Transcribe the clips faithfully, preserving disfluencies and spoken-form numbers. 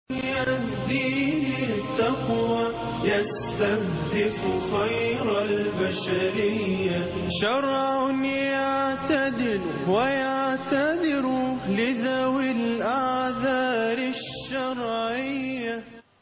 يهديه التقوى يستهدف خير البشرية، شرع يعتدل ويعتذر لذوي الأعذار الشرعية.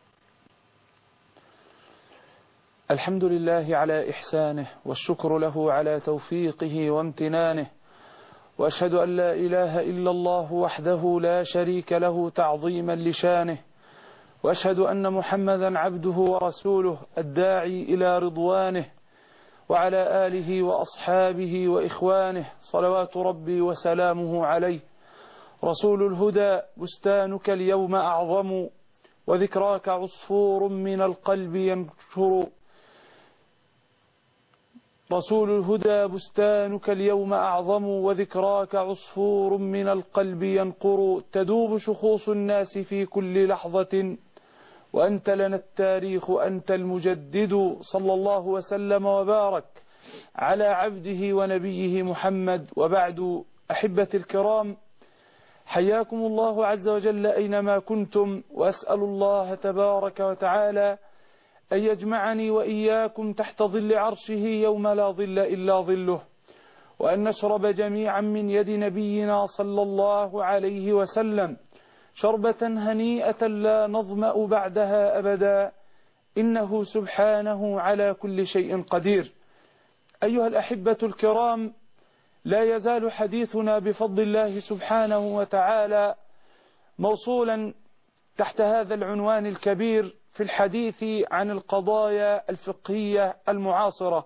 الحمد لله على إحسانه، والشكر له على توفيقه وامتنانه، وأشهد أن لا إله إلا الله وحده لا شريك له تعظيما لشانه، وأشهد أن محمدا عبده ورسوله الداعي إلى رضوانه، وعلى آله وأصحابه وإخوانه صلوات ربي وسلامه عليه. رسول الهدى بستانك اليوم أعظم، وذكراك عصفور من القلب ينشر. رسول الهدى بستانك اليوم أعظم، وذكراك عصفور من القلب ينقر. تدوب شخوص الناس في كل لحظة، وأنت لنا التاريخ أنت المجدد. صلى الله وسلم وبارك على عبده ونبيه محمد، وبعد. أحبة الكرام، حياكم الله عز وجل أينما كنتم، وأسأل الله تبارك وتعالى أن يجمعني وإياكم تحت ظل عرشه يوم لا ظل إلا ظله، وأن نشرب جميعا من يد نبينا صلى الله عليه وسلم شربة هنيئة لا نظمأ بعدها أبدا، إنه سبحانه على كل شيء قدير. أيها الأحبة الكرام، لا يزال حديثنا بفضل الله سبحانه وتعالى موصولا تحت هذا العنوان الكبير في الحديث عن القضايا الفقهية المعاصرة.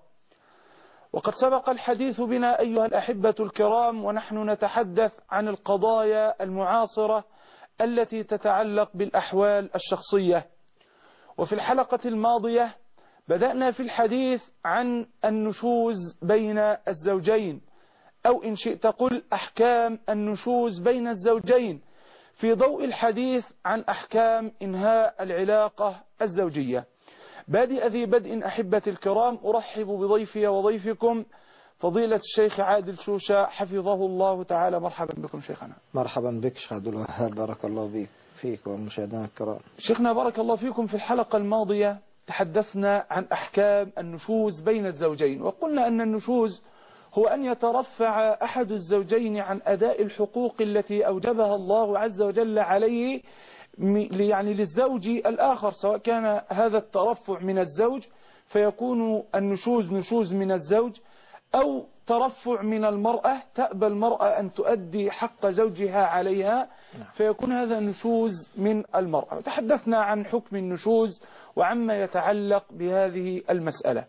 وقد سبق الحديث بنا أيها الأحبة الكرام ونحن نتحدث عن القضايا المعاصرة التي تتعلق بالأحوال الشخصية. وفي الحلقة الماضية بدأنا في الحديث عن النشوز بين الزوجين، أو إن شئت قل أحكام النشوز بين الزوجين، في ضوء الحديث عن أحكام إنهاء العلاقة الزوجية. بادئ ذي بدء أحبة الكرام، أرحب بضيفي وضيفكم فضيلة الشيخ عادل شوشة حفظه الله تعالى. مرحبا بكم شيخنا. مرحبا بك شيخ عبد الوهاب، بارك الله بك فيك والمشاهدين الكرام. شيخنا بارك الله فيكم، في الحلقة الماضية تحدثنا عن أحكام النشوز بين الزوجين، وقلنا أن النشوز هو أن يترفع أحد الزوجين عن أداء الحقوق التي أوجبها الله عز وجل عليه يعني للزوج الآخر، سواء كان هذا الترفع من الزوج فيكون النشوز نشوز من الزوج، أو ترفع من المرأة تأبى المرأة أن تؤدي حق زوجها عليها فيكون هذا نشوز من المرأة. تحدثنا عن حكم النشوز وعما يتعلق بهذه المسألة.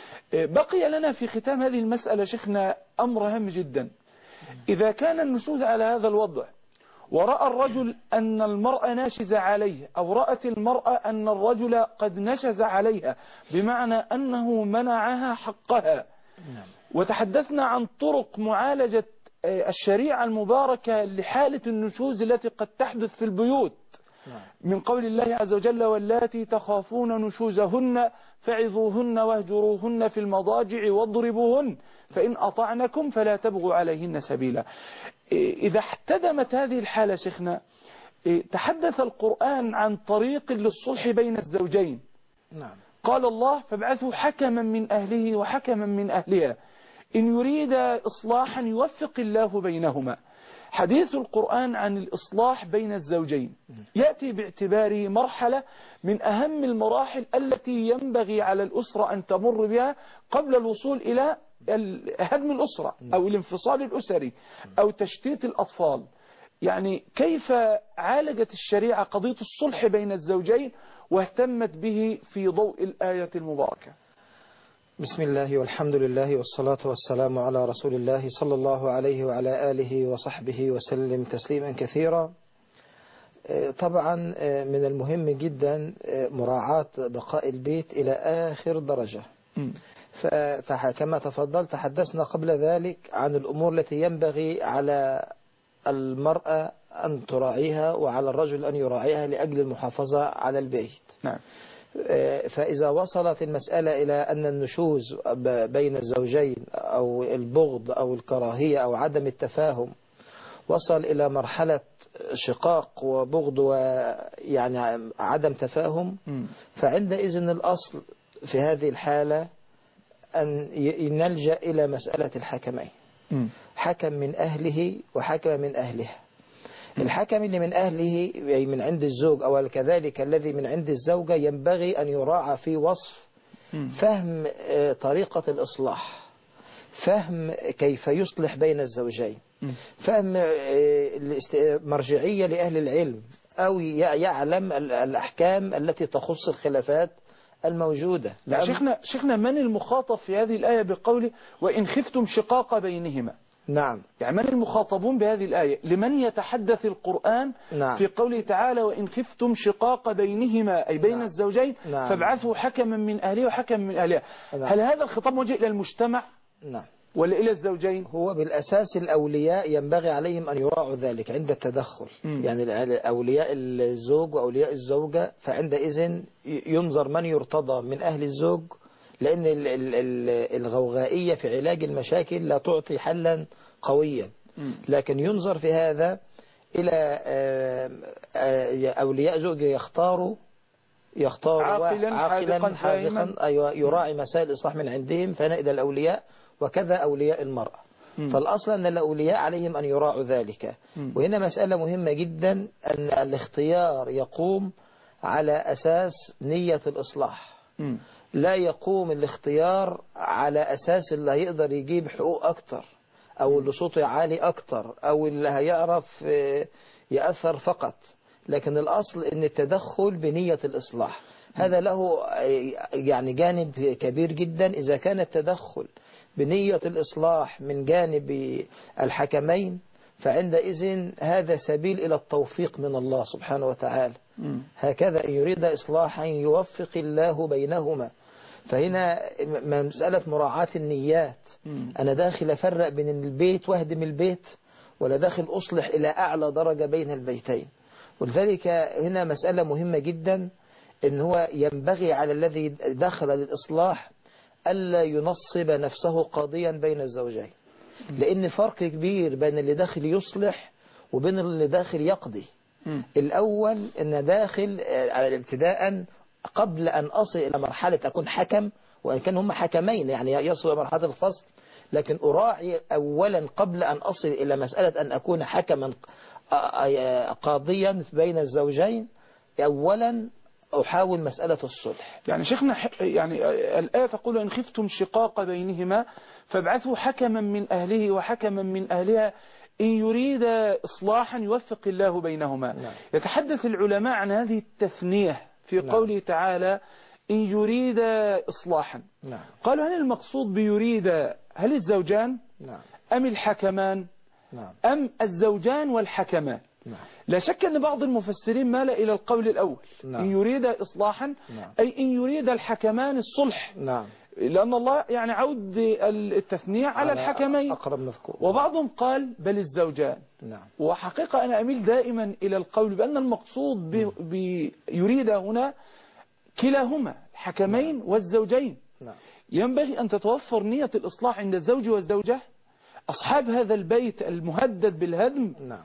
بقي لنا في ختام هذه المسألة شيخنا أمر هام جدا. إذا كان النشوز على هذا الوضع، ورأى الرجل أن المرأة ناشز عليه، أو رأت المرأة أن الرجل قد نشز عليها، بمعنى أنه منعها حقها، وتحدثنا عن طرق معالجة الشريعة المباركة لحالة النشوز التي قد تحدث في البيوت، من قول الله عز وجل: واللاتي تخافون نشوزهن فعظوهن واهجروهن في المضاجع واضربوهن فإن أطعنكم فلا تبغوا عليهن سبيلا. إذا احتدمت هذه الحالة شيخنا، تحدث القرآن عن طريق للصلح بين الزوجين. نعم. قال الله: فابعثوا حكما من أهله وحكما من أهلها إن يريد إصلاحا يوفق الله بينهما. حديث القرآن عن الإصلاح بين الزوجين يأتي باعتباره مرحلة من أهم المراحل التي ينبغي على الأسرة أن تمر بها قبل الوصول إلى هدم الأسرة أو الانفصال الأسري أو تشتيت الأطفال. يعني كيف عالجت الشريعة قضية الصلح بين الزوجين واهتمت به في ضوء الآية المباركة؟ بسم الله والحمد لله والصلاة والسلام على رسول الله صلى الله عليه وعلى آله وصحبه وسلم تسليما كثيرا. طبعا من المهم جدا مراعاة بقاء البيت إلى آخر درجة. فكما تفضل تحدثنا قبل ذلك عن الأمور التي ينبغي على المرأة أن تراعيها وعلى الرجل أن يراعيها لأجل المحافظة على البيت. نعم. فإذا وصلت المسألة إلى أن النشوز بين الزوجين أو البغض أو الكراهية أو عدم التفاهم وصل إلى مرحلة شقاق وبغض ويعني عدم تفاهم، فعندئذ الأصل في هذه الحالة أن نلجأ إلى مسألة الحكمين، حكم من أهله وحكم من أهلها. الحكم اللي من أهله أي من عند الزوج أو كذلك الذي من عند الزوجة ينبغي أن يراعى في وصف فهم طريقة الإصلاح، فهم كيف يصلح بين الزوجين، فهم مرجعية لأهل العلم، أو يعلم الأحكام التي تخص الخلافات الموجودة. لا شيخنا, شيخنا من المخاطب في هذه الآية بقوله وإن خفتم شقاق بينهما؟ نعم، يعني من المخاطبون بهذه الآية؟ لمن يتحدث القرآن نعم. في قوله تعالى وإن خفتم شقاق بينهما أي بين نعم. الزوجين نعم. فابعثوا حكما من أهله وحكما من أهلها. نعم. هل هذا الخطاب موجه إلى المجتمع نعم. ولا إلى الزوجين؟ هو بالأساس الأولياء ينبغي عليهم أن يراعوا ذلك عند التدخل. م. يعني أولياء الزوج وأولياء الزوجة، فعندئذ ينظر من يرتضى من أهل الزوج، لأن الغوغائية في علاج المشاكل لا تعطي حلا قويا، لكن ينظر في هذا إلى أولياء زوجة يختاروا يختاروا عاقلا عاقلا حاذقا، أيوة، يراعي مسائل الإصلاح من عندهم، فهنا إلى الأولياء، وكذا أولياء المرأة. م. فالأصل أن الأولياء عليهم أن يراعوا ذلك. م. وهنا مسألة مهمة جدا، أن الاختيار يقوم على أساس نية الإصلاح. م. لا يقوم الاختيار على أساس اللي هيقدر يجيب حقوق أكتر، أو اللي صوته عالي أكتر، أو اللي هيعرف يأثر فقط، لكن الأصل أن التدخل بنية الإصلاح. هذا له يعني جانب كبير جدا. إذا كان التدخل بنية الإصلاح من جانب الحكمين، فعندئذ هذا سبيل إلى التوفيق من الله سبحانه وتعالى. هكذا إن يريد إصلاحا يوفق الله بينهما. فهنا مسألة مراعاة النيات، أنا داخل أفرق بين البيت واهدم البيت، ولا داخل أصلح إلى أعلى درجة بين البيتين. ولذلك هنا مسألة مهمة جدا، إن هو ينبغي على الذي دخل للإصلاح ألا ينصب نفسه قاضيا بين الزوجين، لأن فرق كبير بين اللي داخل يصلح وبين اللي داخل يقضي. الأول إن داخل على ابتداء قبل أن أصل إلى مرحلة أكون حكم، وإن كان هم حكمين يعني يصل إلى مرحلة الفصل، لكن أراعي أولا قبل أن أصل إلى مسألة أن أكون حكما قاضيا بين الزوجين، أولا أحاول مسألة الصلح. يعني شيخنا يعني الآية تقول إن خفتم شقاق بينهما فابعثوا حكما من أهله وحكما من أهلها إن يريد إصلاحا يوفق الله بينهما. نعم. يتحدث العلماء عن هذه التثنية في نعم. قوله تعالى إن يريد إصلاحا. نعم. قالوا هل المقصود بيريد هل الزوجان نعم. أم الحكمان نعم. أم الزوجان والحكمان؟ نعم. لا شك أن بعض المفسرين مال إلى القول الأول. نعم. إن يريد إصلاحا نعم. أي إن يريد الحكمان الصلح. نعم. لأن الله يعني عود التثنية على, على الحكمين أقرب مذكور. وبعضهم قال بل الزوجان. نعم. وحقيقة أنا أميل دائما إلى القول بأن المقصود بيريد هنا كلاهما الحكمين نعم. والزوجين. نعم. ينبغي أن تتوفر نية الإصلاح عند الزوج والزوجة أصحاب هذا البيت المهدد بالهدم. نعم.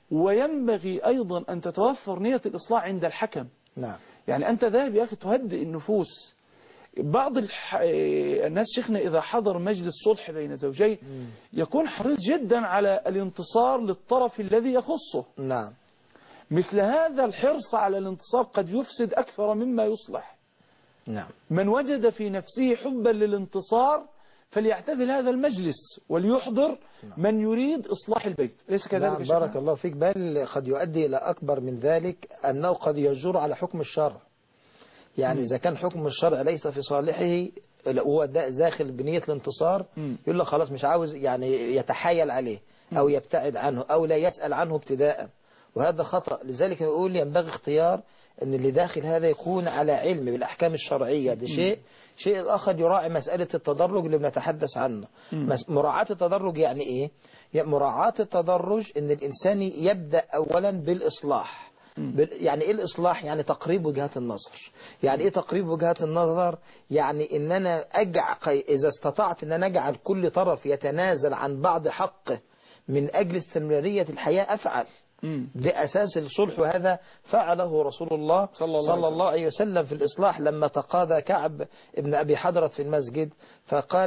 وينبغي أيضا أن تتوفر نية الإصلاح عند الحكم. نعم. يعني أنت ذاهب يا أخي تهدئ النفوس. بعض الح... الناس شيخنا إذا حضر مجلس صلح بين زوجين يكون حريص جدا على الانتصار للطرف الذي يخصه. نعم. مثل هذا الحرص على الانتصار قد يفسد أكثر مما يصلح. نعم. من وجد في نفسه حبا للانتصار فليعتزل هذا المجلس وليحضر نعم. من يريد إصلاح البيت. ليس كذلك؟ نعم. بارك الله فيك. بل قد يؤدي إلى أكبر من ذلك، أنه قد يجر على حكم الشرع. يعني م. إذا كان حكم الشرع ليس في صالحه هو داخل بنية الانتصار، م. يقول له خلاص مش عاوز يعني يتحايل عليه أو يبتعد عنه أو لا يسأل عنه ابتداء، وهذا خطأ. لذلك يقول ينبغي اختيار أن اللي داخل هذا يكون على علم بالأحكام الشرعية. ده شيء شيء الآخر يراعي مسألة التدرج اللي بنتحدث عنه. مراعاة التدرج يعني إيه؟ يعني مراعاة التدرج أن الإنسان يبدأ أولا بالإصلاح. يعني إيه الإصلاح؟ يعني تقريب وجهات النظر. يعني إيه تقريب وجهات النظر؟ يعني إن أنا أجعل إذا استطعت أن أنا أجعل كل طرف يتنازل عن بعض حقه من أجل استمرارية الحياة أفعل. ده أساس الصلح، وهذا فعله رسول الله صلى الله, صلى الله عليه وسلم في الإصلاح لما تقاضى كعب ابن أبي حضرة في المسجد، فقال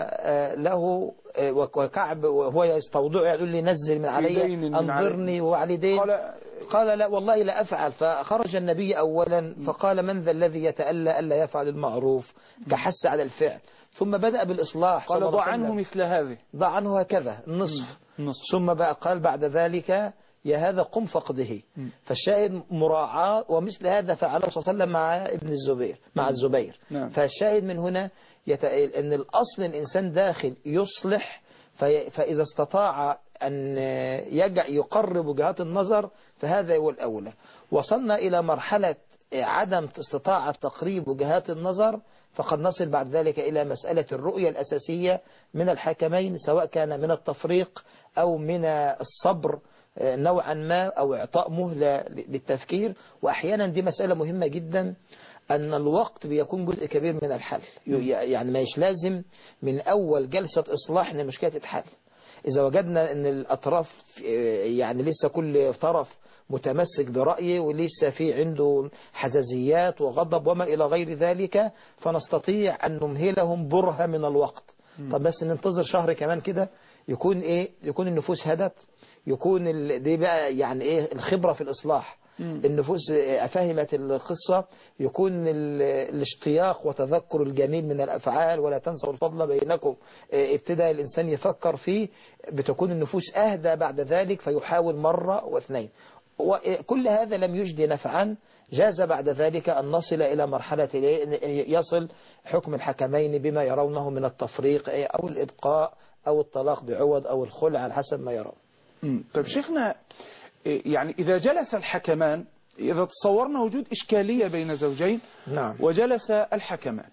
له وكعب وهو يستوضع يقول لي نزل من علي أنظرني وعلي دين، قال, قال لا والله لا أفعل. فخرج النبي أولا فقال من ذا الذي يتألى ألا يفعل المعروف كحس على الفعل، ثم بدأ بالإصلاح، قال ضع عنه مثل هذه، ضع عنه هكذا النصف، نصف. ثم بقى قال بعد ذلك يا هذا قم فقده. فالشاهد مراعاة، ومثل هذا فعله صلى الله عليه وسلم مع ابن الزبير مع الزبير. نعم. فالشاهد من هنا يت... أن الأصل الإنسان داخل يصلح، في... فإذا استطاع أن يجع يقرب وجهات النظر فهذا هو الأولى. وصلنا إلى مرحلة عدم استطاعة تقريب وجهات النظر، فقد نصل بعد ذلك إلى مسألة الرؤية الأساسية من الحكمين، سواء كان من التفريق أو من الصبر نوعا ما أو إعطاء مهلة للتفكير. وأحيانا دي مسألة مهمة جدا، أن الوقت بيكون جزء كبير من الحل. يعني ما يش لازم من أول جلسة إصلاح أن المشكلة تتحل. إذا وجدنا أن الأطراف يعني لسه كل طرف متمسك برأيه ولسه في عنده حزازيات وغضب وما إلى غير ذلك، فنستطيع أن نمهلهم برهة من الوقت. طب بس ننتظر شهر كمان كده يكون إيه، يكون النفوس هدت، يكون دي بقى يعني إيه الخبرة في الإصلاح، النفوس فهمت القصة، يكون الاشتياق وتذكر الجميل من الأفعال ولا تنسوا الفضل بينكم ابتدى الإنسان يفكر فيه، بتكون النفوس أهدى بعد ذلك فيحاول مرة واثنين. وكل هذا لم يجدي نفعا، جاز بعد ذلك أن نصل إلى مرحلة يصل حكم الحكمين بما يرونه من التفريق أو الإبقاء أو الطلاق بعوض أو الخلع على حسب ما يرون. طيب شيخنا، يعني إذا جلس الحكمان، إذا تصورنا وجود إشكالية بين زوجين، نعم. وجلس الحكمان،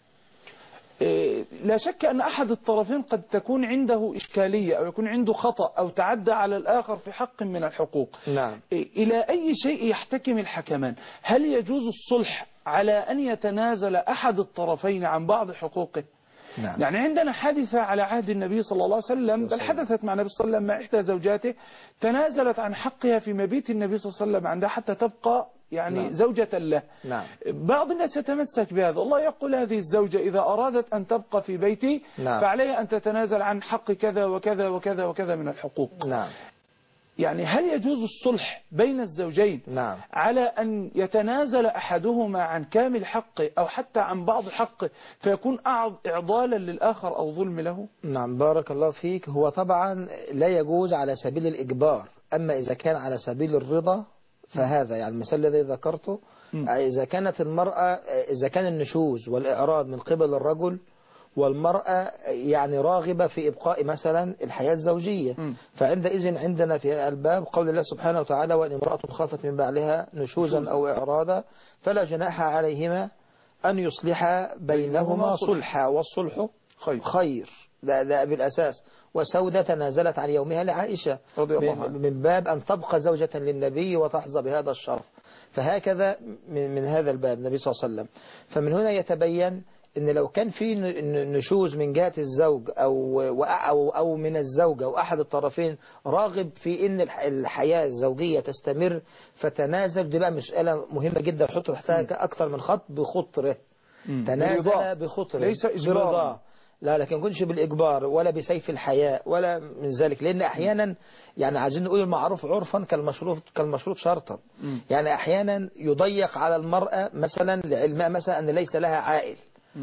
لا شك أن أحد الطرفين قد تكون عنده إشكالية أو يكون عنده خطأ أو تعدى على الآخر في حق من الحقوق. نعم. إلى أي شيء يحتكم الحكمان؟ هل يجوز الصلح على أن يتنازل أحد الطرفين عن بعض حقوقه؟ نعم. يعني عندنا حادثة على عهد النبي صلى الله عليه وسلم، بل حدثت مع النبي صلى الله عليه وسلم مع إحدى زوجاته، تنازلت عن حقها في مبيت النبي صلى الله عليه وسلم عندها حتى تبقى يعني نعم. زوجة له. نعم. بعض الناس يتمسك بهذا، الله يقول هذه الزوجة إذا أرادت أن تبقى في بيتي نعم. فعليها أن تتنازل عن حق كذا وكذا وكذا وكذا من الحقوق. نعم. يعني هل يجوز الصلح بين الزوجين نعم. على أن يتنازل أحدهما عن كامل حقه أو حتى عن بعض حقه فيكون إعضالا للآخر أو ظلم له؟ نعم، بارك الله فيك. هو طبعا لا يجوز على سبيل الإجبار، أما إذا كان على سبيل الرضا فهذا يعني المثال الذي ذكرته، إذا كانت المرأة إذا كان النشوز والإعراض من قبل الرجل والمرأة يعني راغبة في إبقاء مثلا الحياة الزوجية، فعندئذ عندنا في الباب قول الله سبحانه وتعالى وإن امرأة خافت من بعلها نشوزا أو إعراضا فلا جناح عليهما أن يصلحا بينهما صلحا، والصلح خير, خير. ده, ده بالأساس. وسودة تنازلت عن يومها لعائشة رضي الله عنها من باب أن تبقى زوجة للنبي وتحظى بهذا الشرف، فهكذا من, من هذا الباب النبي صلى الله عليه وسلم. فمن هنا يتبين ان لو كان في نشوز من جهة الزوج او او او من الزوجة واحد الطرفين راغب في ان الحياة الزوجية تستمر فتنازل، دي بقى مسألة مهمة جدا حط تحتها اكثر من خط بخطره. تنازل بخطره ليس اجبارا، لا لكن يكونش بالاجبار ولا بسيف الحياء ولا من ذلك، لان احيانا يعني عايزين نقول المعروف عرفا كالمشروط كالمشروط شرطا. م. يعني احيانا يضيق على المرأة مثلا لعلمها مثلا ان ليس لها عائل،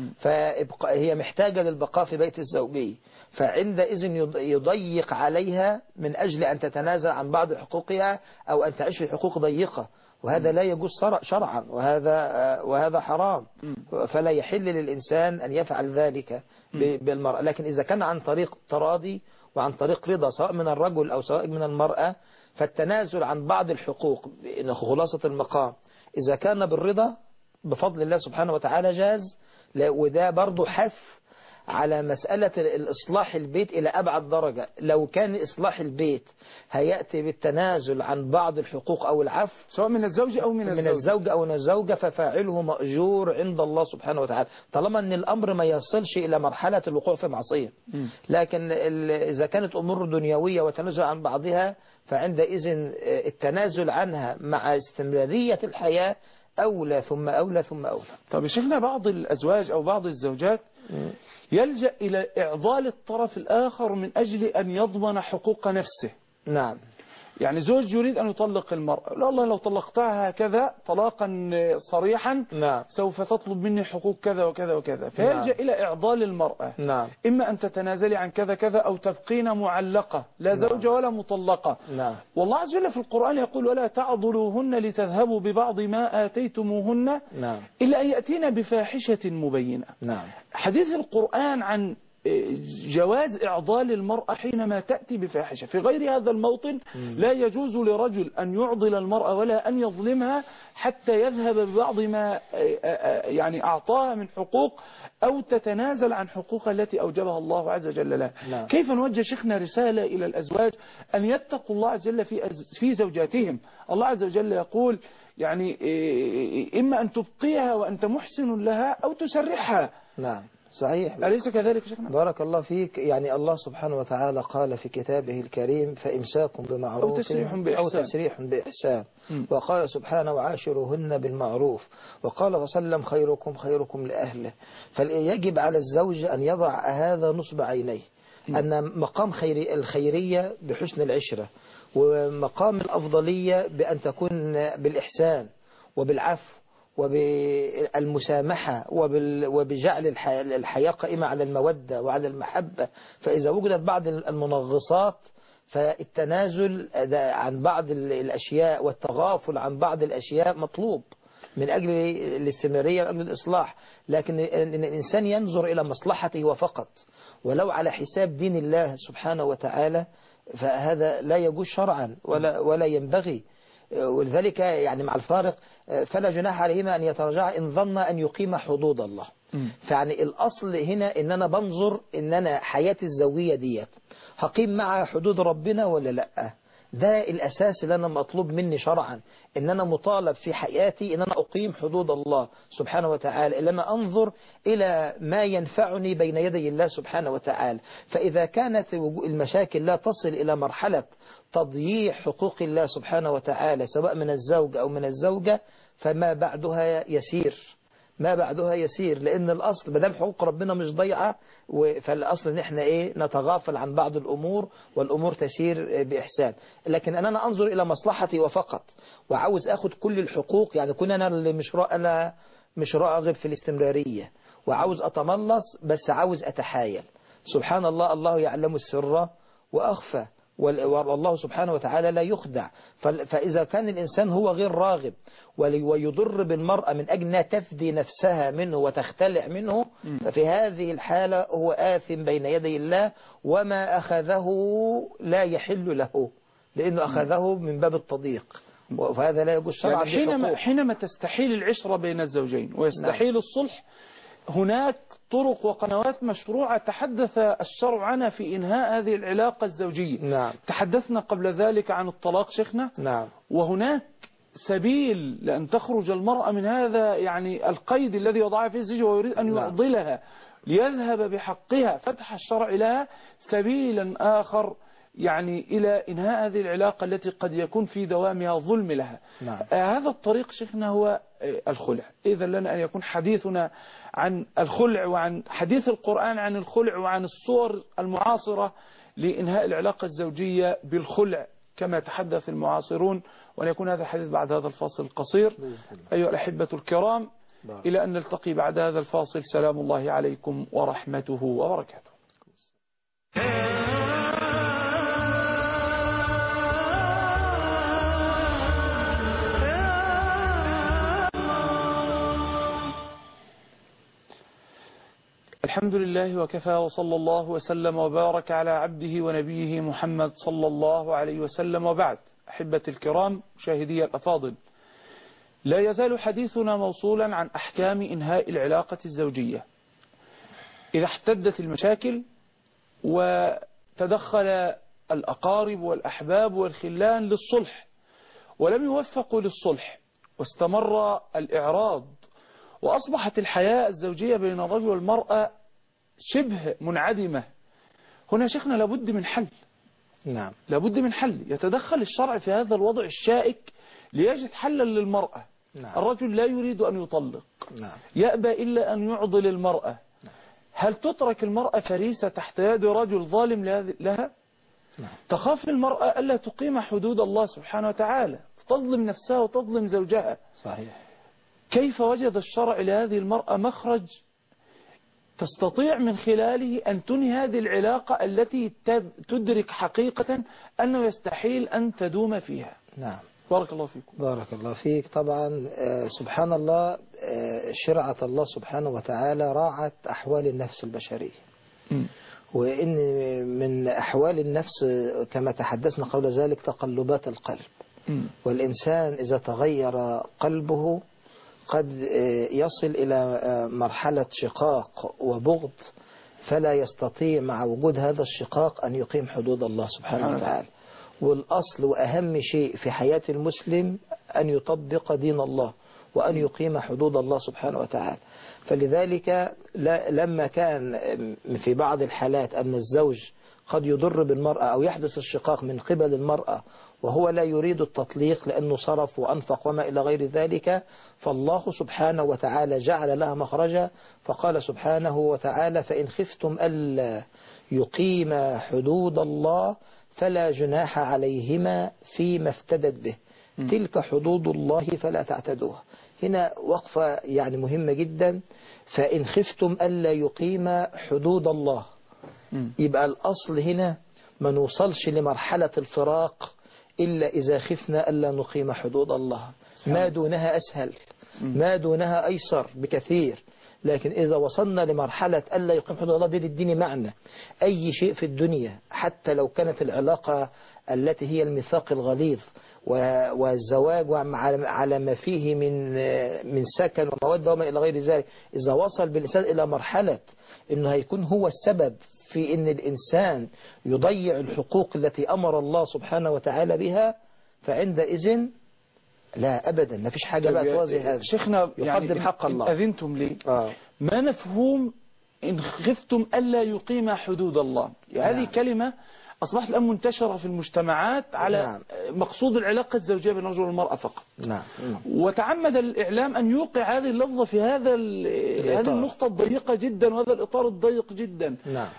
فهي محتاجة للبقاء في بيت الزوجية، فعندئذ يضيق عليها من أجل أن تتنازل عن بعض حقوقها أو أن تعيش في حقوق ضيقة، وهذا لا يجوز شرعا، وهذا وهذا حرام، فلا يحل للإنسان أن يفعل ذلك بالمرأة. لكن إذا كان عن طريق تراضي وعن طريق رضا سواء من الرجل أو سواء من المرأة، فالتنازل عن بعض الحقوق خلاصة المقام إذا كان بالرضا بفضل الله سبحانه وتعالى جاز، وده برضو حث على مسألة الإصلاح البيت إلى أبعد درجة. لو كان إصلاح البيت هيأتي بالتنازل عن بعض الحقوق أو العفو سواء من الزوج أو من, من الزوج أو من الزوجة ففاعله مأجور عند الله سبحانه وتعالى، طالما أن الأمر ما يصلش إلى مرحلة الوقوع في معصية. لكن إذا كانت أمور دنيوية وتنازل عن بعضها فعندئذ التنازل عنها مع استمرارية الحياة أولى ثم أولى ثم أولى. طب شفنا بعض الأزواج أو بعض الزوجات يلجأ إلى إعضال الطرف الآخر من أجل أن يضمن حقوق نفسه. نعم. يعني زوج يريد أن يطلق المرأة، لا والله لو طلقتها هكذا طلاقا صريحا نعم. سوف تطلب مني حقوق كذا وكذا وكذا، فيلجأ نعم. إلى إعضال المرأة. نعم. إما أن تتنازلي عن كذا كذا أو تبقين معلقة لا نعم. زوجة ولا مطلقة. نعم. والله عز وجل في القرآن يقول ولا تعضلوهن لتذهبوا ببعض ما آتيتموهن نعم. إلا أن يأتين بفاحشة مبينة. نعم. حديث القرآن عن جواز إعضال المرأة حينما تأتي بفاحشة، في غير هذا الموطن لا يجوز لرجل أن يعضل المرأة ولا أن يظلمها حتى يذهب ببعض ما يعني أعطاها من حقوق أو تتنازل عن حقوقها التي أوجبها الله عز وجل لها. لا. كيف نوجه شيخنا رسالة إلى الأزواج أن يتقوا الله عز وجل في في زوجاتهم؟ الله عز وجل يقول يعني إما أن تبقيها وأنت محسن لها أو تسرحها. نعم صحيح. أليس كذلك شيخنا؟ بارك الله فيك. يعني الله سبحانه وتعالى قال في كتابه الكريم فإمساك بمعروف أو تسريح بإحسان, أو تسريح بإحسان. وقال سبحانه وعاشروهن بالمعروف. وقال صلى الله عليه وسلم خيركم خيركم لأهله. فيجب على الزوج أن يضع هذا نصب عينيه أن مقام خير الخيرية بحسن العشرة، ومقام الأفضلية بأن تكون بالإحسان وبالعفو وبالمسامحة وبجعل الحياة قائمة على المودة وعلى المحبة. فإذا وجدت بعض المنغصات فالتنازل عن بعض الأشياء والتغافل عن بعض الأشياء مطلوب من أجل الاستمرارية وأجل الإصلاح. لكن الإنسان ينظر إلى مصلحته وفقط ولو على حساب دين الله سبحانه وتعالى فهذا لا يجوز شرعا ولا, ولا ينبغي. ولذلك يعني مع الفارق فلا جناح عليهما أن يتراجعا إن ظن أن يقيم حدود الله. فيعني الأصل هنا إن أنا بنظر إن أنا حياتي الزوجية ديت هقيم مع حدود ربنا ولا لأ. ده الأساس اللي أنا مطلوب مني شرعا، إن أنا مطالب في حياتي إن أنا أقيم حدود الله سبحانه وتعالى، إن أنا أنظر إلى ما ينفعني بين يدي الله سبحانه وتعالى. فإذا كانت المشاكل لا تصل إلى مرحلة تضييع حقوق الله سبحانه وتعالى سواء من الزوج أو من الزوجة فما بعدها يسير ما بعدها يسير لأن الأصل مدام حقوق ربنا مش ضيعة فالأصل إن إحنا إيه نتغافل عن بعض الأمور والأمور تسير بإحسان. لكن أنا أنظر إلى مصلحتي وفقط وعاوز أخذ كل الحقوق، يعني كون أنا اللي مش أنا مش راغب في الاستمرارية وعاوز أتملص بس عاوز أتحايل. سبحان الله، الله يعلم السر وأخفى والله سبحانه وتعالى لا يخدع. فإذا كان الإنسان هو غير راغب ويضر بالمرأة من أجل أن تفدي نفسها منه وتختلع منه ففي هذه الحالة هو آثم بين يدي الله وما أخذه لا يحل له لأنه أخذه من باب التضييق وهذا لا يجوز شرعا. يعني حينما, حينما تستحيل العشرة بين الزوجين ويستحيل نعم. الصلح هناك طرق وقنوات مشروعة تحدث الشرع عنها في إنهاء هذه العلاقة الزوجية. نعم. تحدثنا قبل ذلك عن الطلاق شيخنا. نعم. وهناك سبيل لأن تخرج المرأة من هذا يعني القيد الذي وضعها في الزوج ويريد أن يعضلها ليذهب بحقها. فتح الشرع لها سبيلا آخر يعني إلى إنهاء هذه العلاقة التي قد يكون في دوامها ظلم لها. نعم. آه هذا الطريق شيخنا هو آه الخلع. إذا لنا أن يكون حديثنا عن الخلع وعن حديث القرآن عن الخلع وعن الصور المعاصرة لإنهاء العلاقة الزوجية بالخلع كما تحدث المعاصرون، وأن يكون هذا الحديث بعد هذا الفاصل القصير. أيها الأحبة الكرام بارك. إلى أن نلتقي بعد هذا الفاصل. سلام الله عليكم ورحمته وبركاته. الحمد لله وكفى وصلى الله وسلم وبارك على عبده ونبيه محمد صلى الله عليه وسلم وبعد. أحبتي الكرام مشاهدي الأفاضل، لا يزال حديثنا موصولا عن أحكام إنهاء العلاقة الزوجية. إذا احتدت المشاكل وتدخل الأقارب والأحباب والخلان للصلح ولم يوفقوا للصلح واستمر الإعراض وأصبحت الحياة الزوجية بين الرجل والمرأة شبه منعدمة، هنا شيخنا لابد من حل. نعم. لابد من حل يتدخل الشرع في هذا الوضع الشائك ليجد حلا للمرأة. نعم. الرجل لا يريد أن يطلق، نعم. يأبى إلا أن يعضل المرأة. نعم. هل تترك المرأة فريسة تحت يد رجل ظالم لها؟ نعم. تخاف المرأة ألا تقيم حدود الله سبحانه وتعالى، تظلم نفسها وتظلم زوجها. صحيح. كيف وجد الشرع لهذه المرأة مخرج تستطيع من خلاله أن تنهي هذه العلاقة التي تدرك حقيقة أنه يستحيل أن تدوم فيها؟ نعم. بارك الله فيكم. بارك الله فيك. طبعا سبحان الله، شرعة الله سبحانه وتعالى راعت أحوال النفس البشرية، م. وإن من أحوال النفس كما تحدثنا قبل ذلك تقلبات القلب، م. والإنسان إذا تغير قلبه قد يصل إلى مرحلة شقاق وبغض، فلا يستطيع مع وجود هذا الشقاق أن يقيم حدود الله سبحانه وتعالى. والأصل وأهم شيء في حياة المسلم أن يطبق دين الله وأن يقيم حدود الله سبحانه وتعالى. فلذلك لما كان في بعض الحالات أن الزوج قد يضر بالمرأة أو يحدث الشقاق من قبل المرأة وهو لا يريد التطليق لأنه صرف وأنفق وما إلى غير ذلك، فالله سبحانه وتعالى جعل لها مخرجا، فقال سبحانه وتعالى: فإن خفتم ألا يقيم حدود الله فلا جناح عليهما فيما افتدت به، تلك حدود الله فلا تعتدوها. هنا وقفة يعني مهمة جدا. فإن خفتم ألا يقيم حدود الله، يبقى الأصل هنا ما نوصلش لمرحلة الفراق إلا إذا خفنا ألا نقيم حدود الله. ما دونها أسهل، ما دونها أيسر بكثير. لكن إذا وصلنا لمرحلة ألا يقيم حدود الله دي تديني معنى أي شيء في الدنيا، حتى لو كانت العلاقة التي هي الميثاق الغليظ والزواج على ما فيه من من سكن ومودة وما إلى غير ذلك، إذا وصل بالإنسان إلى مرحلة إنه هيكون هو السبب في إن الإنسان يضيع الحقوق التي أمر الله سبحانه وتعالى بها، فعندئذ لا أبدا ما فيش حاجة بقى توازي هذا. شيخنا يقدم يعني حق الله. إن أذنتم لي آه. ما مفهوم إن خفتم ألا يقيم حدود الله؟ يعني هذه نعم. كلمة أصبحت الآن منتشرة في المجتمعات على نعم. مقصود العلاقة الزوجية بين الرجل والمرأة فقط. نعم. وتعمد الإعلام أن يوقع هذه اللفظة في هذا هذه النقطة الضيقة جدا وهذا الإطار الضيق جدا. نعم.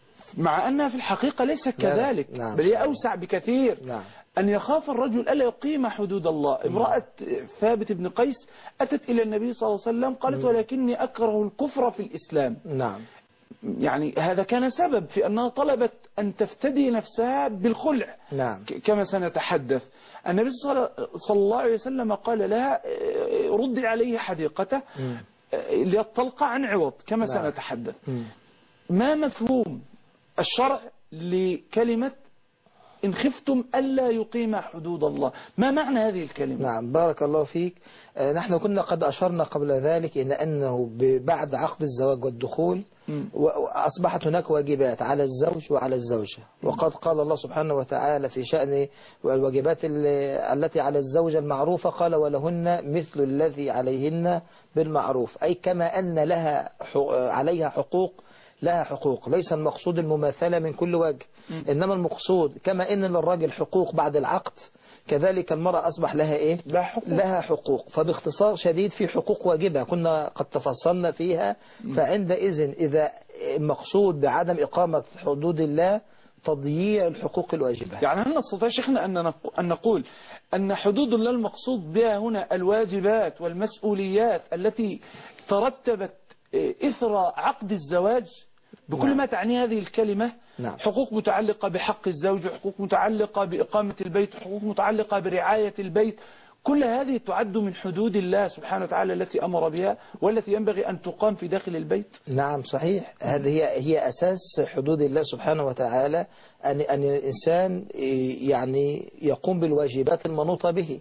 مع أنها في الحقيقة ليست كذلك. نعم. بل هي أوسع بكثير. نعم. أن يخاف الرجل ألا يقيم حدود الله. امرأة ثابت بن قيس أتت إلى النبي صلى الله عليه وسلم قالت: ولكني أكره الكفر في الإسلام. نعم. يعني هذا كان سبب في أنها طلبت أن تفتدي نفسها بالخلع. نعم. كما سنتحدث. النبي صلى الله عليه وسلم قال لها: ردي عليه حديقته ليطلق عن عوض كما نعم. سنتحدث. م. ما مفهوم الشرع لكلمة إن خفتم ألا يقيم حدود الله؟ ما معنى هذه الكلمة؟ نعم. بارك الله فيك. نحن كنا قد أشرنا قبل ذلك إن أنه بعد عقد الزواج والدخول أصبحت هناك واجبات على الزوج وعلى الزوجة، وقد قال الله سبحانه وتعالى في شأن الواجبات التي على الزوجة المعروفة قال: ولهن مثل الذي عليهن بالمعروف، أي كما أن لها عليها حقوق لها حقوق. ليس المقصود المماثلة من كل وجه، إنما المقصود كما أن للراجل حقوق بعد العقد كذلك المرأة أصبح لها إيه؟ لها حقوق. لها حقوق. فباختصار شديد في حقوق واجبة كنا قد تفصلنا فيها. فعندئذ إذا المقصود بعدم إقامة حدود الله تضييع الحقوق الواجبة. يعني هل نستطيع شيخنا أن نقول أن حدود الله المقصود بها هنا الواجبات والمسؤوليات التي ترتبت إثر عقد الزواج بكل نعم. ما تعني هذه الكلمة؟ نعم. حقوق متعلقة بحق الزوج، حقوق متعلقة بإقامة البيت، حقوق متعلقة برعاية البيت، كل هذه تعد من حدود الله سبحانه وتعالى التي أمر بها والتي ينبغي أن تقام في داخل البيت. نعم صحيح. هذه هي هي أساس حدود الله سبحانه وتعالى، أن أن الإنسان يعني يقوم بالواجبات المنوطة به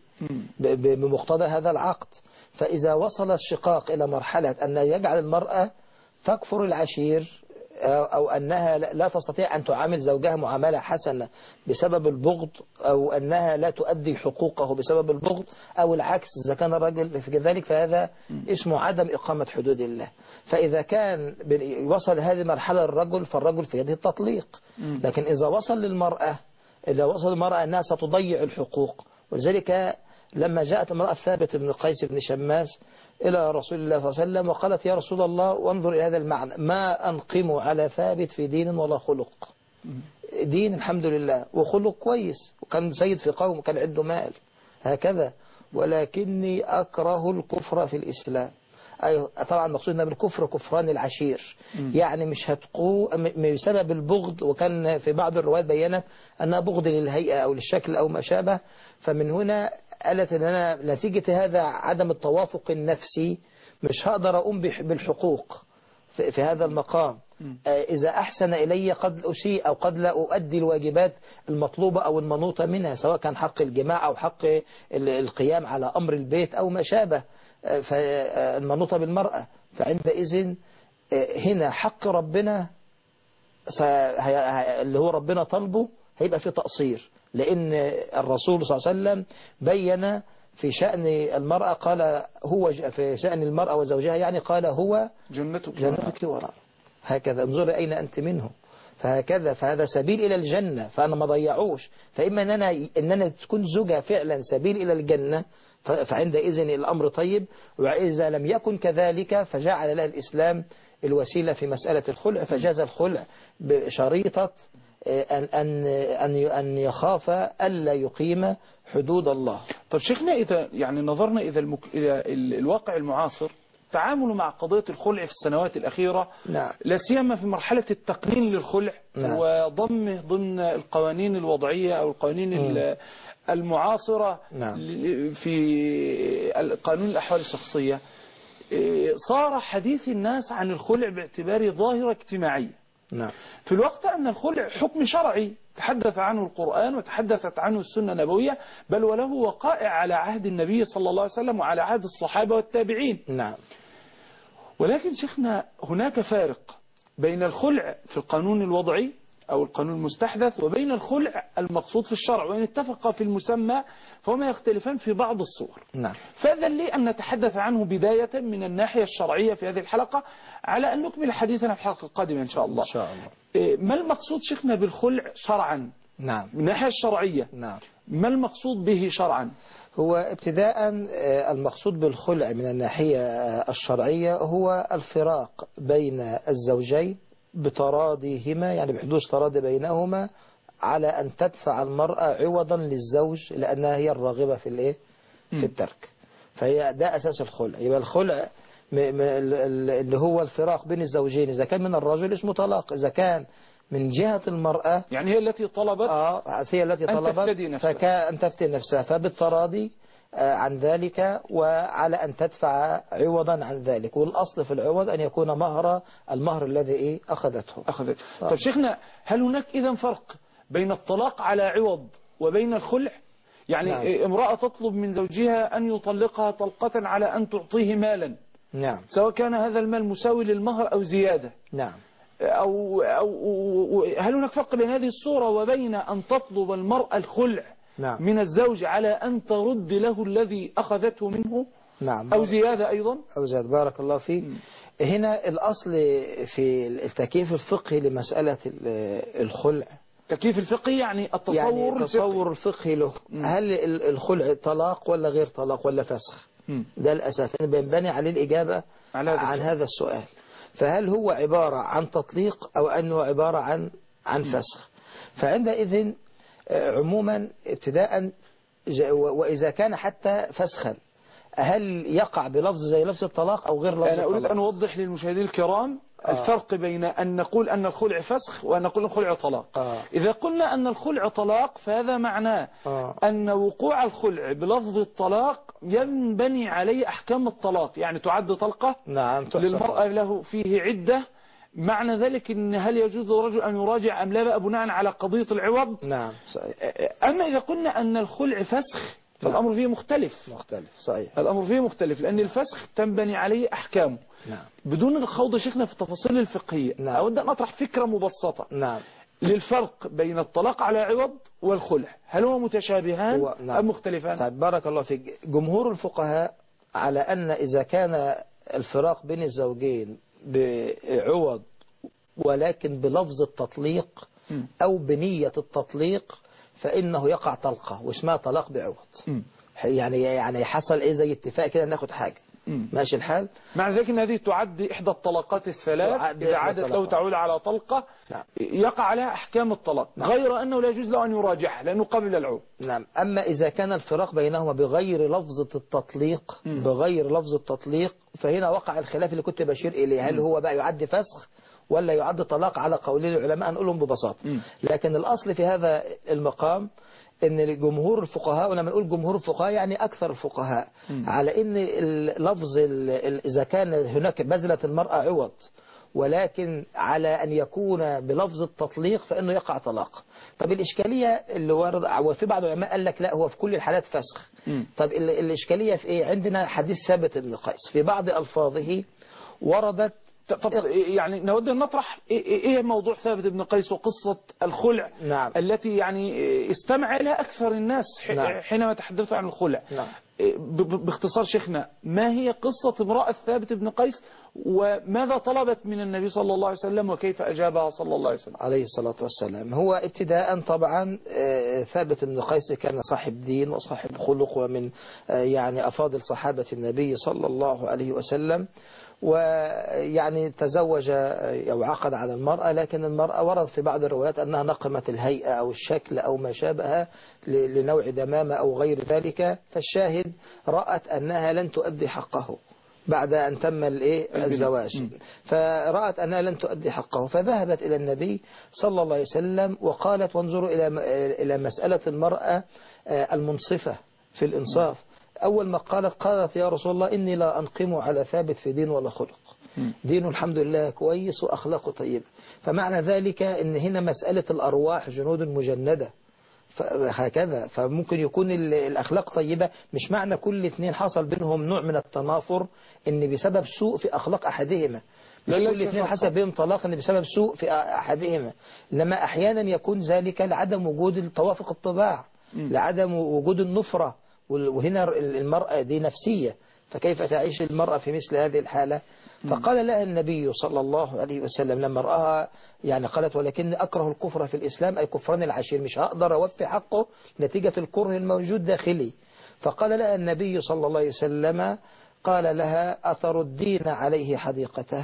بمقتضى هذا العقد. فإذا وصل الشقاق إلى مرحلة أن يجعل المرأة تكفر العشير أو أنها لا تستطيع أن تعامل زوجها معاملة حسنة بسبب البغض، أو أنها لا تؤدي حقوقه بسبب البغض، أو العكس إذا كان الرجل في ذلك، فهذا اسمه عدم إقامة حدود الله. فإذا كان وصل هذه المرحلة الرجل، فالرجل في يده التطليق. لكن إذا وصل للمرأة إذا وصل المرأة أنها ستضيع الحقوق، ولذلك لما جاءت امرأة ثابت بن قيس بن شماس إلى رسول الله صلى الله عليه وسلم وقالت يا رسول الله، وانظر إلى هذا المعنى، ما أنقم على ثابت في دين ولا خلق. دين الحمد لله وخلق كويس، وكان سيد في قوم وكان عنده مال هكذا، ولكني أكره الكفر في الإسلام. أي طبعا مقصودنا بالكفر كفران العشير، يعني مش هتقو بسبب البغض، وكان في بعض الروايات بينت أنها بغض للهيئة أو للشكل أو ما شابه. فمن هنا قالت أن أنا نتيجة هذا عدم التوافق النفسي مش هقدر أقوم بالحقوق في, في هذا المقام. إذا أحسن إلي قد أسيء، أو قد لا أؤدي الواجبات المطلوبة أو المنوطة منها، سواء كان حق الجماع أو حق القيام على أمر البيت أو ما شابه المنوطة بالمرأة. فعندئذ هنا حق ربنا اللي هو ربنا طلبه هيبقى فيه تقصير، لأن الرسول صلى الله عليه وسلم بين في شأن المرأة، قال هو في شأن المرأة وزوجها، يعني قال هو جنتك جنتك ونار، هكذا انظر أين أنت منه، فهكذا فهذا سبيل إلى الجنة، فأنا ما ضيعوش. فإما أن أنا, إن أنا تكون زوجها فعلا سبيل إلى الجنة، فعندئذ الأمر طيب. وإذا لم يكن كذلك فجعل لها الإسلام الوسيلة في مسألة الخلع، فجاز الخلع بشريطة أن أن أن أن يخاف ألا يقيم حدود الله. طب شيخنا، إذا يعني نظرنا إذا المك... إلى الواقع المعاصر، تعامل مع قضية الخلع في السنوات الأخيرة، نعم. لا سيما في مرحلة التقنين للخلع، نعم. وضمه ضمن القوانين الوضعية أو القوانين م. المعاصرة، نعم. في قانون الأحوال الشخصية، صار حديث الناس عن الخلع باعتباره ظاهرة اجتماعية. نعم. في الوقت أن الخلع حكم شرعي تحدث عنه القرآن وتحدثت عنه السنة النبوية، بل وله وقائع على عهد النبي صلى الله عليه وسلم وعلى عهد الصحابة والتابعين. نعم. ولكن شيخنا، هناك فارق بين الخلع في القانون الوضعي أو القانون المستحدث وبين الخلع المقصود في الشرع، وإن اتفقا في المسمى فهما يختلفان في بعض الصور. نعم. فإذا لي أن نتحدث عنه بداية من الناحية الشرعية في هذه الحلقة، على أن نكمل حديثنا في الحلقة القادمة إن شاء الله. إن شاء الله. ما المقصود شيخنا بالخلع شرعا؟ نعم. من الناحية الشرعية. نعم. ما المقصود به شرعا؟ هو ابتداء المقصود بالخلع من الناحية الشرعية هو الفراق بين الزوجين بتراضيهما، يعني بحدوث تراضي بينهما، على أن تدفع المرأة عوضا للزوج لأنها هي الراغبة في الايه في الترك. فهي ده أساس الخلع. يبقى الخلع اللي هو الفراق بين الزوجين، إذا كان من الرجل اسمه طلاق، إذا كان من جهة المرأة يعني هي التي طلبت آه هي التي طلبت فكأن تفتي نفسها، فبالتراضي عن ذلك وعلى أن تدفع عوضا عن ذلك. والأصل في العوض أن يكون مهر المهر الذي إيه أخذته أخذته. طب شيخنا، هل هناك إذن فرق بين الطلاق على عوض وبين الخلع؟ يعني نعم. امرأة تطلب من زوجها أن يطلقها طلقة على أن تعطيه مالا، نعم. سواء كان هذا المال مساوي للمهر أو زيادة، نعم. أو, أو هل هناك فرق بين هذه الصورة وبين أن تطلب المرأة الخلع نعم. من الزوج على أن ترد له الذي أخذته منه؟ نعم. أو زيادة أيضا؟ أو زيادة. بارك الله فيك. م. هنا الأصل في التكييف الفقهي لمسألة الخلع، التكييف الفقهي يعني التصور يعني التصور الفقهي, الفقهي له. م. هل الخلع طلاق ولا غير طلاق ولا فسخ؟ م. ده الأساس بينبني عليه الإجابة على هذا عن هذا السؤال. فهل هو عبارة عن تطليق أو أنه عبارة عن عن فسخ؟ فعندئذ عموما ابتداء، وإذا كان حتى فسخا، هل يقع بلفظ زي لفظ الطلاق أو غير لفظ الطلاق؟ أنا أريد أن أوضح للمشاهدين الكرام آه. الفرق بين أن نقول أن الخلع فسخ وأن نقول الخلع طلاق. آه. إذا قلنا أن الخلع طلاق فهذا معناه آه. أن وقوع الخلع بلفظ الطلاق ينبني عليه أحكام الطلاق، يعني تعد طلقة. نعم. للمرأة له فيه عدة. معنى ذلك أن هل يجوز للرجل أن يراجع أم لا بناء على قضية العوض؟ نعم. أما إذا قلنا أن الخلع فسخ فالأمر فيه مختلف. مختلف صحيح. الأمر فيه مختلف لأن الفسخ تنبني عليه أحكامه. نعم. بدون الخوض شيخنا في التفاصيل الفقهية. نعم. أود أن أطرح فكرة مبسطة. نعم. للفرق بين الطلاق على عوض والخلع، هل هو متشابهان هو نعم. أم مختلفان؟ طيب بارك الله فيك. جمهور الفقهاء على أن إذا كان الفراق بين الزوجين بعوض ولكن بلفظ التطليق م. أو بنية التطليق فإنه يقع طلقة واسمها طلاق بعوض. م. يعني يعني حصل إيه زي اتفاق كده ناخد حاجة. م. ماشي الحال. مع ذلك أن هذه تعد إحدى الطلقات الثلاث إذا عادت له تعود على طلقة. نعم. يقع عليها أحكام الطلاق. نعم. غير أنه لا يجوز له أن يراجعها لأنه قبل العوض. نعم. أما إذا كان الفراق بينهما بغير لفظة التطليق م. بغير لفظ التطليق فهنا وقع الخلاف اللي كنت بشير إليه، هل م. هو بقى يعد فسخ ولا يعد طلاق على قولين العلماء نقولهم ببساطة. م. لكن الأصل في هذا المقام ان جمهور الفقهاء، ولما نقول جمهور الفقهاء يعني اكثر الفقهاء م. على ان اللفظ اذا كان هناك بذلت المرأة عوض ولكن على ان يكون بلفظ التطليق فانه يقع طلاق. طب الاشكالية اللي ورد وفي بعض العلماء قال لك لا هو في كل الحالات فسخ. م. طب الاشكالية في ايه؟ عندنا حديث ثابت بن قيس في بعض الفاظه وردت. طب يعني نود أن نطرح إيه موضوع ثابت بن قيس وقصة الخلع. نعم. التي يعني استمع إليها أكثر الناس. نعم. حينما تحدثوا عن الخلع. نعم. باختصار شيخنا، ما هي قصة امرأة ثابت بن قيس وماذا طلبت من النبي صلى الله عليه وسلم وكيف أجابها صلى الله عليه وسلم؟ عليه الصلاة والسلام. هو ابتداء طبعا ثابت بن قيس كان صاحب دين وصاحب خلق ومن يعني أفاضل صحابة النبي صلى الله عليه وسلم، ويعني تزوج أو عقد على المرأة، لكن المرأة ورد في بعض الروايات أنها نقمت الهيئة أو الشكل أو ما شابه لنوع دمامة أو غير ذلك، فالشاهد رأت أنها لن تؤدي حقه بعد أن تم الإيه الزواج، فرأت أنها لن تؤدي حقه فذهبت إلى النبي صلى الله عليه وسلم وقالت وانظروا إلى إلى مسألة المرأة المنصفة في الإنصاف. أول ما قالت قالت يا رسول الله إني لا أنقم على ثابت في دين ولا خلق، دينه الحمد لله كويس وأخلاقه طيبة. فمعنى ذلك إن هنا مسألة الأرواح جنود مجندة هكذا، فممكن يكون الأخلاق طيبة، مش معنى كل اثنين حصل بينهم نوع من التنافر إن بسبب سوء في أخلاق أحدهما، مش كل اثنين حصل بهم طلاق إن بسبب سوء في أحدهما، لما أحيانا يكون ذلك لعدم وجود توافق الطباع، لعدم وجود النفرة، وهنا المرأة دي نفسية، فكيف تعيش المرأة في مثل هذه الحالة؟ فقال لها النبي صلى الله عليه وسلم لما رآها يعني قالت ولكني أكره الكفر في الإسلام أي كفران العشير، مش هقدر أوفي حقه نتيجة الكره الموجود داخلي. فقال لها النبي صلى الله عليه وسلم قال لها أتردين عليه حديقته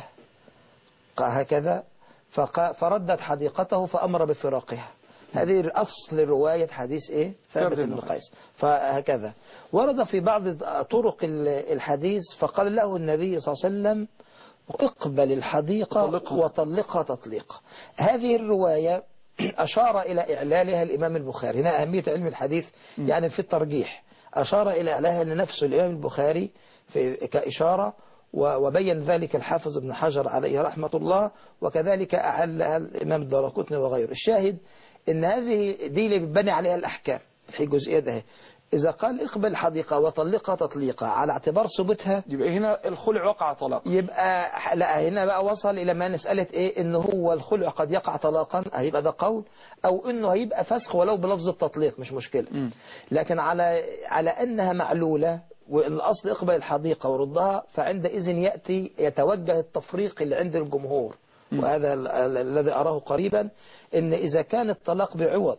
هكذا، فردت حديقته فأمر بفراقها. هذه أصل رواية حديث إيه ثابت بن قيس. فهكذا ورد في بعض طرق الحديث فقال له النبي صلى الله عليه وسلم اقبل الحديقة وطلقها تطليقا. هذه الرواية أشار إلى إعلالها الإمام البخاري، هنا أهمية علم الحديث يعني في الترجيح، أشار إلى إعلالها لنفسه الإمام البخاري في كإشارة، وبين ذلك الحافظ ابن حجر عليه رحمة الله، وكذلك أعلها الإمام الدارقطني وغيره. الشاهد إن هذه دي اللي بتبني عليها الأحكام في جزئية ده. إذا قال اقبل حديقة وطلقها تطليقا على اعتبار ثبوتها، يبقى هنا الخلع وقع طلاق. يبقى لا، هنا بقى وصل إلى ما نسألة إيه إنه هو الخلع قد يقع طلاقا، هيبقى ده قول، أو إنه هيبقى فسخ ولو بلفظ التطليق مش مشكلة. م. لكن على على أنها معلولة والأصل اقبل الحديقة وردها، فعندئذ يأتي يتوجه التفريق اللي عند الجمهور، وهذا الذي أراه قريبا، إن إذا كان الطلاق بعوض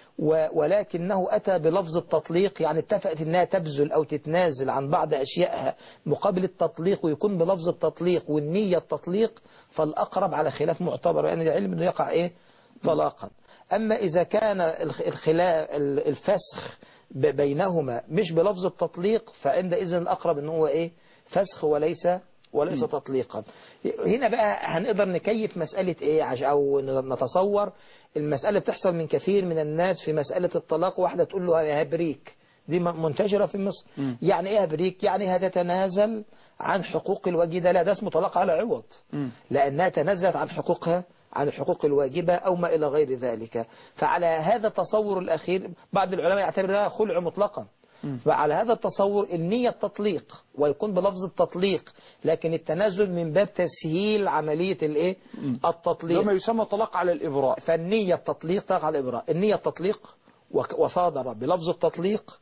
ولكنه أتى بلفظ التطليق، يعني اتفقت أنها تبذل أو تتنازل عن بعض أشيائها مقابل التطليق ويكون بلفظ التطليق والنية التطليق، فالأقرب على خلاف معتبر يعني العلم أنه يقع إيه طلاقا. أما إذا كان الخلاف الفسخ بينهما مش بلفظ التطليق، فعندئذ الأقرب أنه هو إيه فسخ وليس وليس تطليقا. هنا بقى هنقدر نكيف مسألة إيه أو نتصور المسألة بتحصل من كثير من الناس في مسألة الطلاق، واحدة تقول له يا هبريك، دي منتشرة في مصر. م. يعني ايه هبريك؟ يعني هتتنازل عن حقوق الواجبة، لا ده اسمه طلاق على عوض، م. لأنها تنازلت عن حقوقها عن الحقوق الواجبة أو ما إلى غير ذلك. فعلى هذا التصور الأخير بعض العلماء يعتبرها خلع مطلقا، فعلى هذا التصور النية التطليق ويكون بلفظ التطليق، لكن التنازل من باب تسهيل عملية الايه التطليق، لما يسمى طلاق على الإبراء. فالنية التطليق طلاق على الإبراء، النية التطليق وصادر بلفظ التطليق،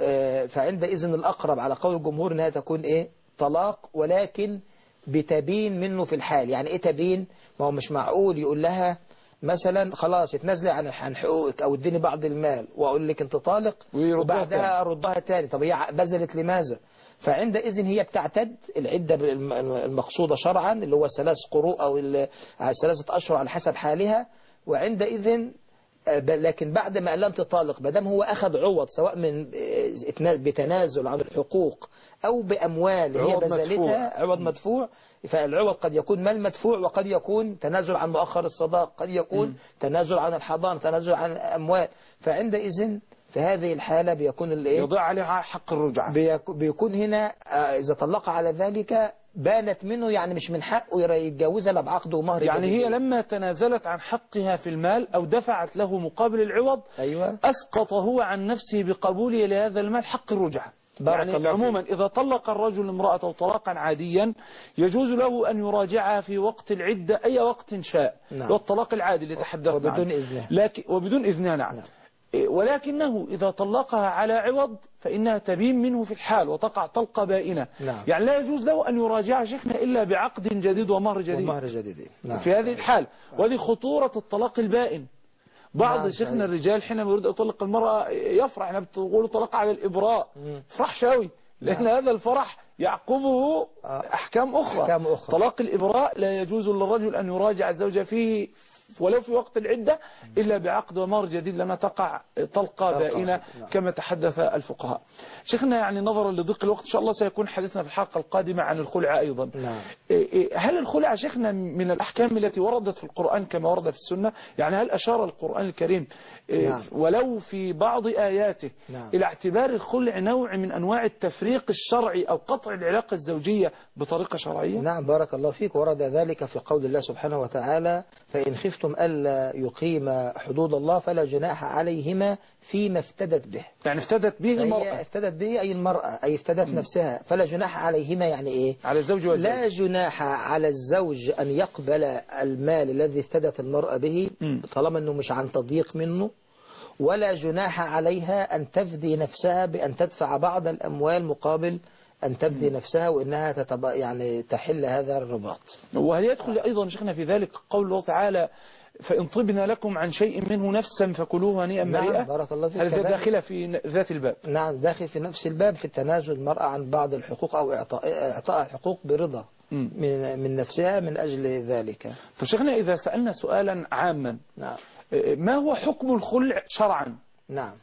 فعندئذ الأقرب على قول الجمهور أنها تكون إيه طلاق، ولكن بتبين منه في الحال. يعني إيه تبين؟ ما هو مش معقول يقول لها مثلا خلاص اتنازلي عن عن حقوقك أو اديني بعض المال وأقول لك أنت طالق وبعدها أردها تاني. طب هي بذلت لماذا؟ فعندئذ هي بتعتد العدة المقصودة شرعا اللي هو ثلاث قروء أو ثلاثة أشهر على حسب حالها، وعندئذ لكن بعد ما قال لها انت طالق ما دام هو اخذ عوض سواء من بتنازل عن الحقوق او باموال هي بذلتها عوض مدفوع، فالعوض قد يكون مال مدفوع وقد يكون تنازل عن مؤخر الصداق، قد يكون م. تنازل عن الحضانة، تنازل عن اموال. فعندئذ في هذه الحالة بيكون الايه يضيع عليها حق الرجعة، بيكون هنا اذا طلق على ذلك بانت منه، يعني مش من حقه يتجوزها لا بعقد ومهر. يعني هي لما تنازلت عن حقها في المال أو دفعت له مقابل العوض أيوة. أسقط هو عن نفسه بقبوله لهذا المال حق الرجعة. يعني عموما إذا طلق الرجل امرأته طلاقا عاديا يجوز له أن يراجعها في وقت العدة أي وقت شاء. نعم. والطلاق العادي اللي تحدثنا وبدون إذنها، لكن وبدون إذنها. نعم. نعم. ولكنه إذا طلقها على عوض فإنها تبين منه في الحال وتقع طلقة بائنة. نعم. يعني لا يجوز له أن يراجع شيخنا إلا بعقد جديد ومهر جديد, ومهر جديد. نعم. في هذه الحال. وهذه خطورة الطلاق البائن. بعض نعم. شيخنا الرجال حينما يريد يطلق المرأة يفرح، احنا بتقولوا طلق على الإبراء فرح شاوي، لأن نعم. هذا الفرح يعقبه أحكام أخرى. أحكام أخرى. طلاق الإبراء لا يجوز للرجل أن يراجع الزوجة فيه ولو في وقت العدة إلا بعقد ومهر جديد لأنها تقع طلقة بائنة كما تحدث الفقهاء. شيخنا يعني نظرا لضيق الوقت إن شاء الله سيكون حديثنا في الحلقة القادمة عن الخلع أيضا. نعم. هل الخلع شيخنا من الأحكام التي وردت في القرآن كما ورد في السنة؟ يعني هل أشار القرآن الكريم نعم. ولو في بعض آياته نعم. إلى اعتبار الخلع نوع من أنواع التفريق الشرعي أو قطع العلاقة الزوجية بطريقة شرعية؟ نعم بارك الله فيك. ورد ذلك في قول الله سبحانه وتعالى فإن خفتم ألا يقيم حدود الله فلا جناح عليهما فيما افتدت به. يعني افتدت به المرأة، افتدت به أي المرأة أي افتدت م. نفسها. فلا جناح عليهما يعني إيه؟ على الزوج والزوج. لا جناح على الزوج أن يقبل المال الذي افتدت المرأة به م. طالما أنه مش عن تضييق منه، ولا جناح عليها أن تفدي نفسها بأن تدفع بعض الأموال مقابل أن تبدي نفسها وإنها تتب... يعني تحل هذا الرباط. وهل يدخل أيضا شيخنا في ذلك قول الله تعالى فإن طبنا لكم عن شيء منه نفسا فكلوه هنيئا مريئا؟ نعم بارك الله فيك. هل داخلة في ذات الباب؟ نعم داخل في نفس الباب في التنازل المرأة عن بعض الحقوق أو إعطاء إعطاء الحقوق برضا من من نفسها من أجل ذلك. فشيخنا إذا سألنا سؤالا عاما، نعم ما هو حكم الخلع شرعا؟ نعم.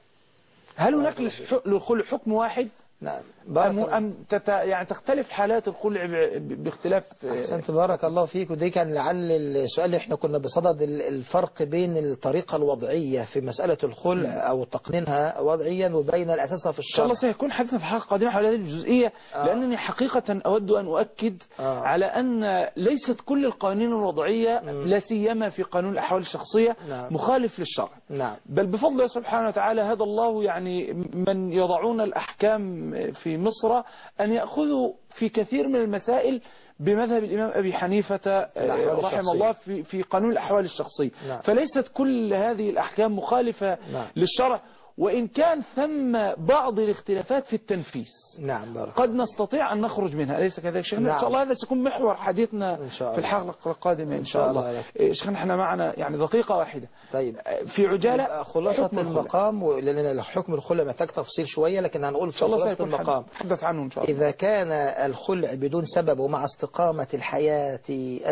هل هناك للخلع حكم واحد؟ نعم أم, أم تت... يعني تختلف حالات الخلع ب... باختلاف. أحسنت بارك الله فيك. ودي كان لعل السؤال اللي احنا كنا بصدد الفرق بين الطريقة الوضعية في مسألة الخلع أو تقنينها وضعيا وبين الأساسها في الشرع. إن شاء الله سيكون حديثنا في الحلقة القادمة حول هذه الجزئية. آه. لأنني حقيقة أود أن أؤكد آه. على أن ليست كل القوانين الوضعية م. لا سيما في قانون الأحوال الشخصية نعم. مخالف للشرع. نعم. بل بفضل الله سبحانه وتعالى هذا الله يعني من يضعون الأحكام في مصر أن يأخذوا في كثير من المسائل بمذهب الإمام أبي حنيفة رحمه الله في في قانون الأحوال الشخصية. نعم. فليست كل هذه الأحكام مخالفة نعم. للشرع، وإن كان ثم بعض الاختلافات في التنفيذ. نعم بارك قد نستطيع أن نخرج منها، أليس كذلك شيخنا؟ نعم. إن شاء الله هذا سيكون محور حديثنا في الحلقة القادمة إن شاء الله. الله. شيخنا احنا معنا يعني دقيقة واحدة. طيب في عجالة خلاصة المقام، لأن حكم الخلع محتاج تفصيل شوية لكن هنقول في خلاصة المقام حدث عنه إن شاء الله. إذا كان الخلع بدون سبب ومع استقامة الحياة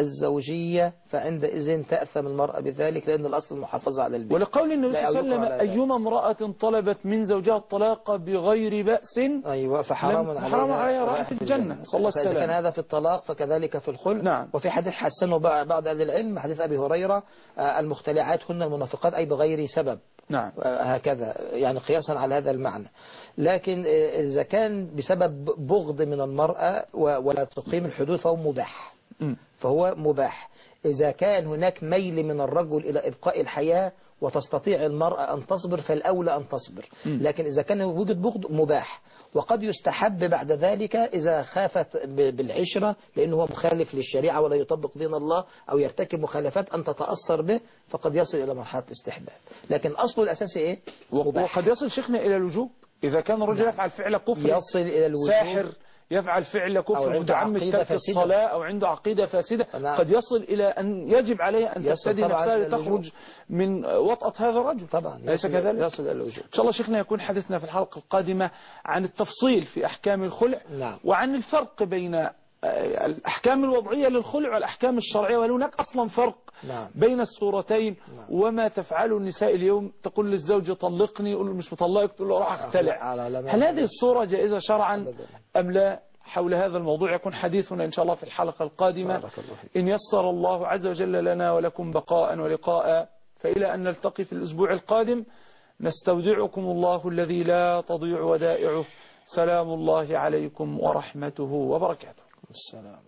الزوجية فعندئذ تأثم المرأة بذلك لأن الأصل المحافظة على البيت. ولقول النبي صلى الله عليه وسلم أيما امرأة طلبت من زوجها الطلاق بغير بأس أيوة فحرام عليها حرام عليها رائحة الجنة. صلى الله عليه وسلم. فإذا كان هذا في الطلاق فكذلك في الخلع. نعم. وفي حديث حسنه بعض أهل العلم حديث أبي هريرة المختلعات هن المنافقات أي بغير سبب. نعم. هكذا يعني قياسا على هذا المعنى. لكن إذا كان بسبب بغض من المرأة ولا تقيم الحدود فهو مباح. م. فهو مباح. إذا كان هناك ميل من الرجل إلى إبقاء الحياة وتستطيع المرأة أن تصبر فالأولى أن تصبر. م. لكن إذا كان وجود بغض مباح، وقد يستحب بعد ذلك إذا خافت ب- بالعشرة لأنه هو مخالف للشريعة ولا يطبق دين الله أو يرتكب مخالفات أن تتأثر به، فقد يصل إلى مرحلة الاستحباب. لكن أصله الأساسي إيه؟ مباح. وقد يصل شيخنا إلى الوجوب إذا كان الرجل نعم. يفعل فعل كفر، يصل إلى الوجوب، ساحر يفعل فعل أو كفر، عنده متعمد عقيدة ترك فاسدة. الصلاة أو عنده عقيدة فاسدة، نعم. قد يصل إلى أن يجب عليه أن يصل تفتدي طبعاً نفسها إلى لتخرج الوجوب. من وطأة هذا الرجل. طبعا ليس يصل, كذلك؟ يصل إلى الوجوب. إن شاء الله شيخنا يكون حديثنا في الحلقة القادمة عن التفصيل في أحكام الخلع، نعم. وعن الفرق بين الأحكام الوضعية للخلع والأحكام الشرعية، وهل هناك أصلا فرق نعم. بين الصورتين. نعم. وما تفعله النساء اليوم، تقول للزوج طلقني، يقول له مش مطلقك، تقول له راح اختلع. هل هذه الصورة جائزة شرعا أم لا؟ حول هذا الموضوع يكون حديثنا إن شاء الله في الحلقة القادمة، بارك الله فيك. إن يسر الله عز وجل لنا ولكم بقاء ولقاء. فإلى أن نلتقي في الأسبوع القادم، نستودعكم الله الذي لا تضيع ودائعه. سلام الله عليكم ورحمته وبركاته. السلام.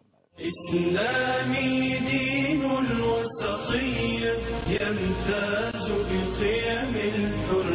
إسلامي دين الوسطية يمتاز بقيم الحرية.